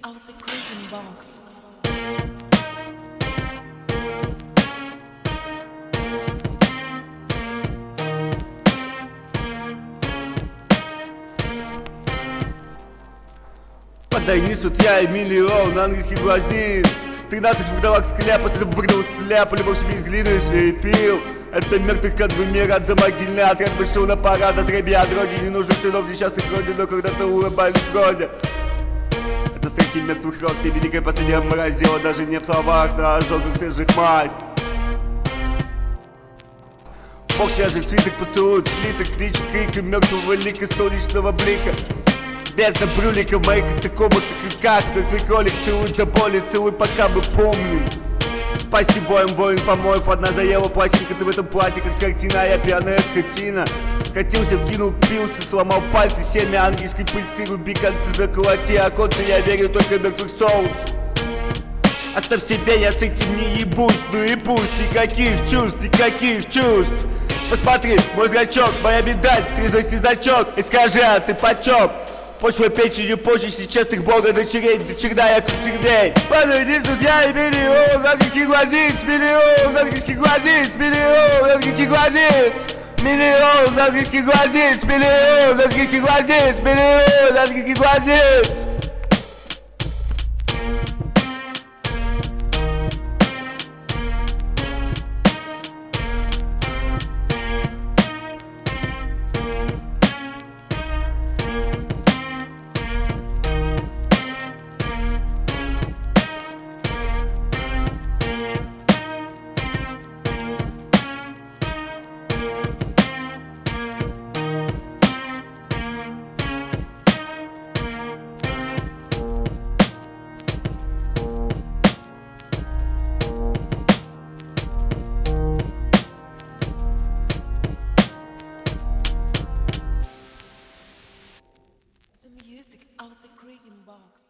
was a creeping box. Подай несут я и миллион на английских глазниц. 13 вдовак с кляпа, если бы выгнал сляпу, любовь себе из глины слепил. Это мертвый кадровый мир, от замогильный отряд вышел на парад, отребья от родины, не нужных сынов несчастных родин, но когда-то улыбались вроде. Это строки мертвых роз, и великая последняя мразь, дело даже не в словах, на ожогах свежих мать. Бог свяжет свиток, поцелует слиток, кричит криком мертвого лика солнечного блика. Бездна брюлика в моих катакомбах и криках. Мертвый кролик целует до боли, целуй пока мы помним. Спасти боем воин помоев. Одна заела пластинка, ты в этом платье, как с картины, а я пьяная скотина. Скатился, вкинул, пился, сломал пальцы, семя ангельской пыльцы, руби концы, заколоти, а концы я верю только мертвых соус. Оставь себе, я с этим не ебусь, ну и пусть, никаких чувств, никаких чувств. Посмотри, мой зрачок, моя медаль, трезвости значок, и скажи, а ты почем? Пошлой печенью почести честных бога дочерей, до черда я круцердей. Подойди, судья, и миллион английских глазниц, миллион английских глазниц, миллион английских глазниц, миллион английских глазниц, миллион английских глазниц, миллион английских глазниц. The music, I was a creeping box.